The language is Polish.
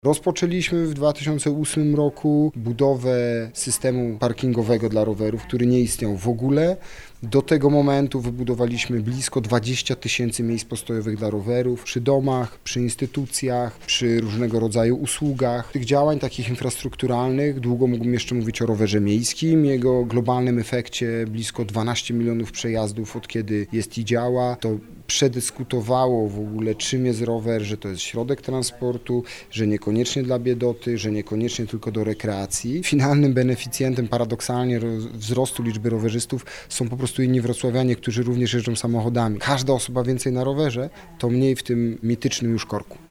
Rozpoczęliśmy w 2008 roku budowę systemu parkingowego dla rowerów, który nie istniał w ogóle. Do tego momentu wybudowaliśmy blisko 20 000 miejsc postojowych dla rowerów przy domach, przy instytucjach, przy różnego rodzaju usługach. Tych działań takich infrastrukturalnych, długo mógłbym jeszcze mówić o rowerze miejskim, jego globalnym efekcie blisko 12 milionów przejazdów od kiedy jest i działa. To przedyskutowało w ogóle, czym jest rower, że to jest środek transportu, że niekoniecznie dla biedoty, że niekoniecznie tylko do rekreacji. Finalnym beneficjentem paradoksalnie wzrostu liczby rowerzystów są po prostu inni wrocławianie, którzy również jeżdżą samochodami. Każda osoba więcej na rowerze, to mniej w tym mitycznym już korku.